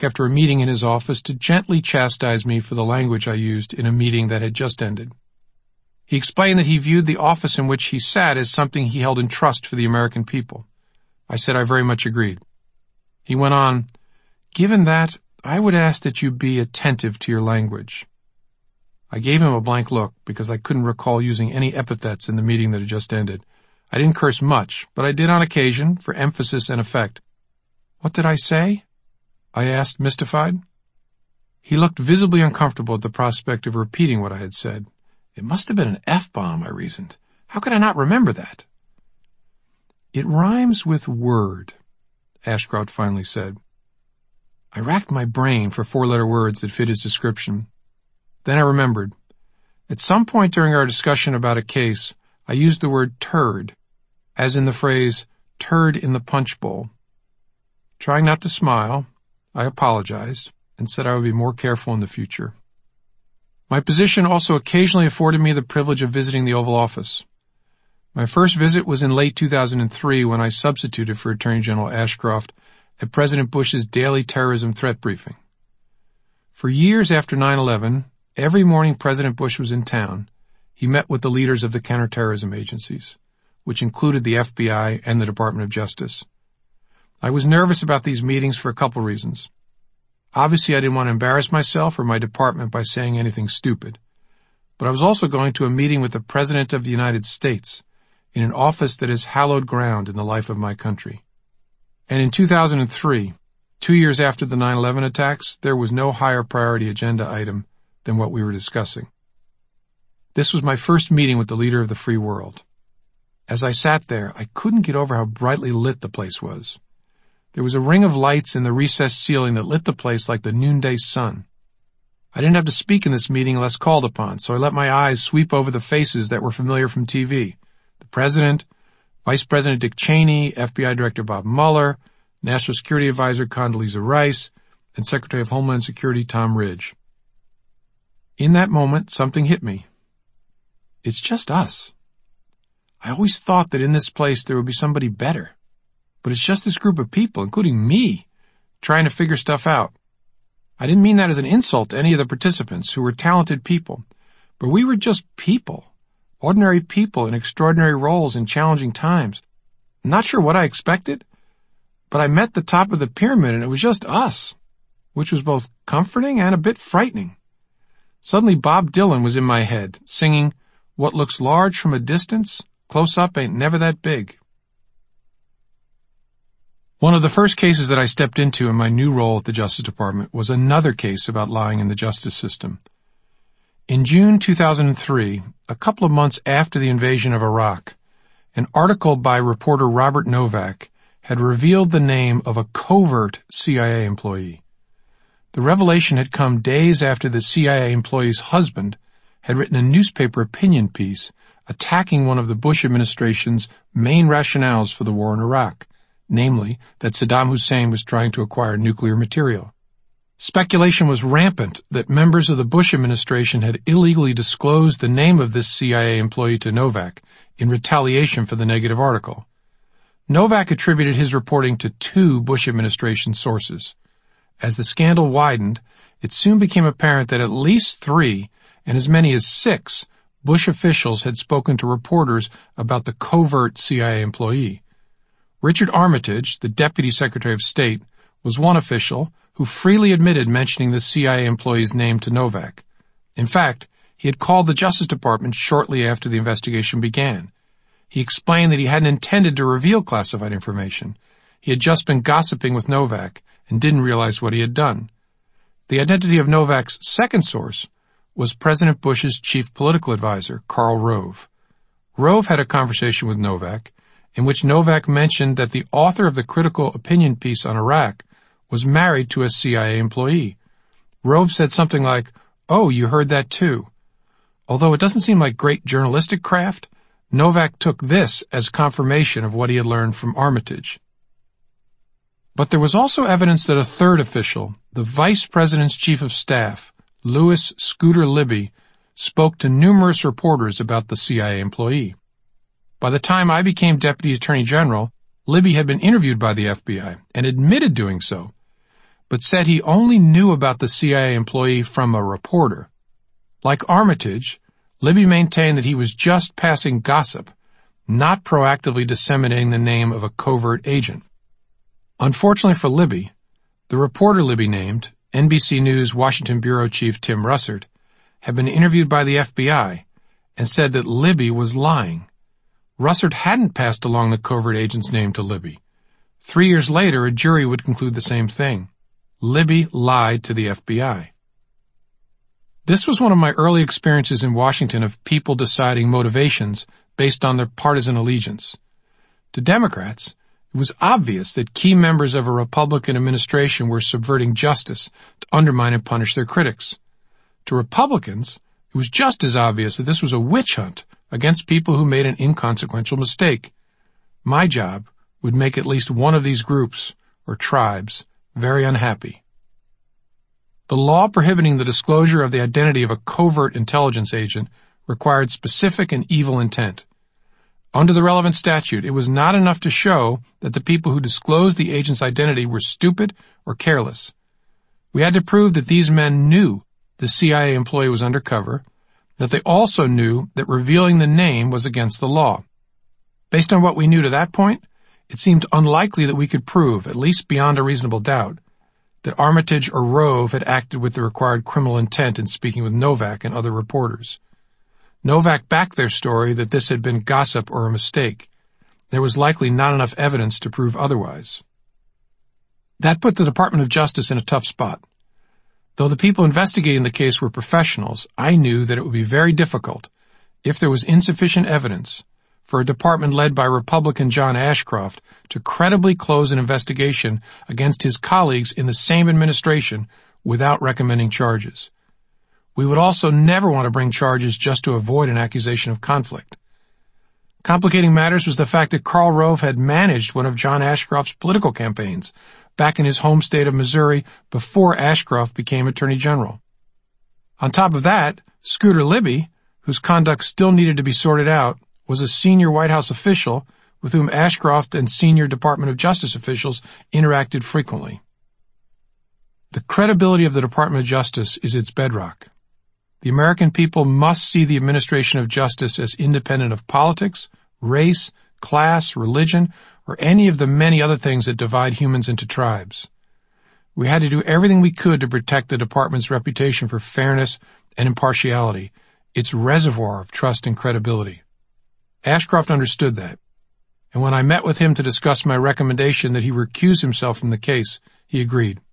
after a meeting in his office to gently chastise me for the language I used in a meeting that had just ended. He explained that he viewed the office in which he sat as something he held in trust for the American people. I said I very much agreed. He went on, "Given that, I would ask that you be attentive to your language." I gave him a blank look because I couldn't recall using any epithets in the meeting that had just ended. I didn't curse much, but I did on occasion for emphasis and effect. "What did I say?" I asked, mystified. He looked visibly uncomfortable at the prospect of repeating what I had said. It must have been an F-bomb, I reasoned. How could I not remember that? "It rhymes with word," Ashcroft finally said. I racked my brain for four-letter words that fit his description. Then I remembered. At some point during our discussion about a case, I used the word turd, as in the phrase, turd in the punch bowl. Trying not to smile, I apologized and said I would be more careful in the future. My position also occasionally afforded me the privilege of visiting the Oval Office. My first visit was in late 2003 when I substituted for Attorney General Ashcroft at President Bush's daily terrorism threat briefing. For years after 9/11, every morning President Bush was in town, he met with the leaders of the counterterrorism agencies, which included the FBI and the Department of Justice. I was nervous about these meetings for a couple reasons. Obviously, I didn't want to embarrass myself or my department by saying anything stupid. But I was also going to a meeting with the President of the United States in an office that is hallowed ground in the life of my country. And in 2003, 2 years after the 9/11 attacks, there was no higher priority agenda item than what we were discussing. This was my first meeting with the leader of the free world. As I sat there, I couldn't get over how brightly lit the place was. There was a ring of lights in the recessed ceiling that lit the place like the noonday sun. I didn't have to speak in this meeting unless called upon, so I let my eyes sweep over the faces that were familiar from TV. The President, Vice President Dick Cheney, FBI Director Bob Mueller, National Security Advisor Condoleezza Rice, and Secretary of Homeland Security Tom Ridge. In that moment, something hit me. It's just us. I always thought that in this place there would be somebody better. But it's just this group of people, including me, trying to figure stuff out. I didn't mean that as an insult to any of the participants who were talented people, but we were just people, ordinary people in extraordinary roles in challenging times. I'm not sure what I expected, but I met the top of the pyramid and it was just us, which was both comforting and a bit frightening. Suddenly Bob Dylan was in my head, singing, "What looks large from a distance, close up ain't never that big." One of the first cases that I stepped into in my new role at the Justice Department was another case about lying in the justice system. In June 2003, a couple of months after the invasion of Iraq, an article by reporter Robert Novak had revealed the name of a covert CIA employee. The revelation had come days after the CIA employee's husband had written a newspaper opinion piece attacking one of the Bush administration's main rationales for the war in Iraq, namely that Saddam Hussein was trying to acquire nuclear material. Speculation was rampant that members of the Bush administration had illegally disclosed the name of this CIA employee to Novak in retaliation for the negative article. Novak attributed his reporting to 2 Bush administration sources. As the scandal widened, it soon became apparent that at least 3 and as many as 6 Bush officials had spoken to reporters about the covert CIA employee. Richard Armitage, the Deputy Secretary of State, was one official who freely admitted mentioning the CIA employee's name to Novak. In fact, he had called the Justice Department shortly after the investigation began. He explained that he hadn't intended to reveal classified information. He had just been gossiping with Novak and didn't realize what he had done. The identity of Novak's second source was President Bush's chief political advisor, Karl Rove. Rove had a conversation with Novak in which Novak mentioned that the author of the critical opinion piece on Iraq was married to a CIA employee. Rove said something like, "Oh, you heard that too." Although it doesn't seem like great journalistic craft, Novak took this as confirmation of what he had learned from Armitage. But there was also evidence that a third official, the Vice President's Chief of Staff, Louis Scooter Libby, spoke to numerous reporters about the CIA employee. By the time I became Deputy Attorney General, Libby had been interviewed by the FBI and admitted doing so. but said he only knew about the CIA employee from a reporter. Like Armitage, Libby maintained that he was just passing gossip, not proactively disseminating the name of a covert agent. Unfortunately for Libby, the reporter Libby named, NBC News Washington Bureau Chief Tim Russert, had been interviewed by the FBI and said that Libby was lying. Russert hadn't passed along the covert agent's name to Libby. 3 years later, a jury would conclude the same thing. Libby lied to the FBI. This was one of my early experiences in Washington of people deciding motivations based on their partisan allegiance. To Democrats, it was obvious that key members of a Republican administration were subverting justice to undermine and punish their critics. To Republicans, it was just as obvious that this was a witch hunt against people who made an inconsequential mistake. My job would make at least one of these groups, or tribes, very unhappy. The law prohibiting the disclosure of the identity of a covert intelligence agent required specific and evil intent. Under the relevant statute, it was not enough to show that the people who disclosed the agent's identity were stupid or careless. We had to prove that these men knew the CIA employee was undercover, that they also knew that revealing the name was against the law. Based on what we knew to that point, it seemed unlikely that we could prove, at least beyond a reasonable doubt, that Armitage or Rove had acted with the required criminal intent in speaking with Novak and other reporters. Novak backed their story that this had been gossip or a mistake. There was likely not enough evidence to prove otherwise. That put the Department of Justice in a tough spot. Though the people investigating the case were professionals, I knew that it would be very difficult, if there was insufficient evidence, for a department led by Republican John Ashcroft to credibly close an investigation against his colleagues in the same administration without recommending charges. We would also never want to bring charges just to avoid an accusation of conflict. Complicating matters was the fact that Karl Rove had managed one of John Ashcroft's political campaigns back in his home state of Missouri before Ashcroft became Attorney General. On top of that, Scooter Libby, whose conduct still needed to be sorted out, was a senior White House official with whom Ashcroft and senior Department of Justice officials interacted frequently. The credibility of the Department of Justice is its bedrock. The American people must see the administration of justice as independent of politics, race, class, religion, or any of the many other things that divide humans into tribes. We had to do everything we could to protect the department's reputation for fairness and impartiality, its reservoir of trust and credibility. Ashcroft understood that, and when I met with him to discuss my recommendation that he recuse himself from the case, he agreed.